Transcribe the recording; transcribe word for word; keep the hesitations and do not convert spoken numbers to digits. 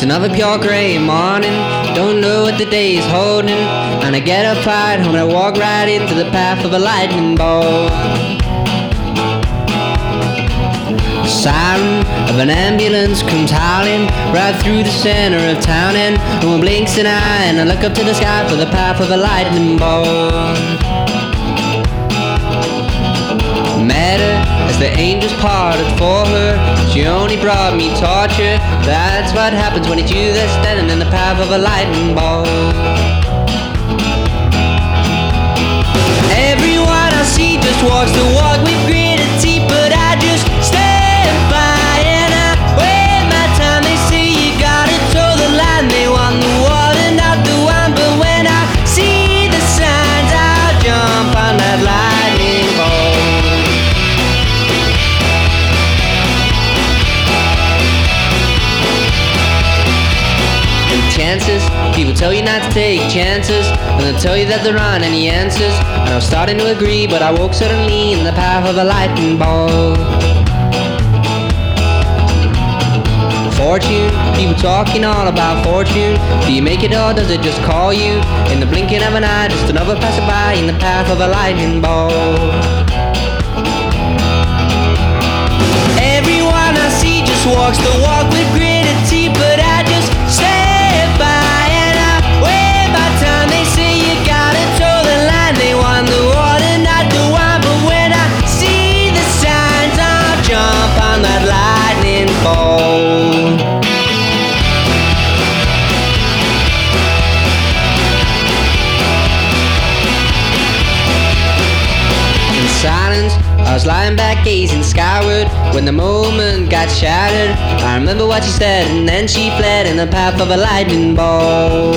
another pure gray morning. Don't know what the day is holding. And I get up right home and I walk right into the path of a lightning bolt. The siren of an ambulance comes howling right through the center of town, and no one blinks an eye, and I look up to the sky for the path of a lightning bolt. Met her as the angels parted for her. She only brought me torture. That's what happens when it's you that's standing in the path of a lightning bolt. Everyone I see just walks the walk with gritted teeth, but I just stand by and I wait my time. They say you gotta toe the line. They want the water, not the wine. But when I see the signs, I'll jump on that lightning bolt. Chances, people tell you not to take chances, and they'll tell you that there aren't any answers. And I was starting to agree, but I woke suddenly in the path of a lightning bolt. Fortune, people talking all about fortune. Do you make it or does it just call you? In the blinking of an eye, just another passerby in the path of a lightning bolt. Everyone I see just walks the walk with gritted teeth, but I just stand by and I wait my time. They say you gotta toe the line. They want the water, not the wine. But when I see the signs, I'll jump on that lightning bolt. In silence, I was lying back gazing skyward when the moment got shattered. I remember what she said, and then she fled in the path of a lightning bolt.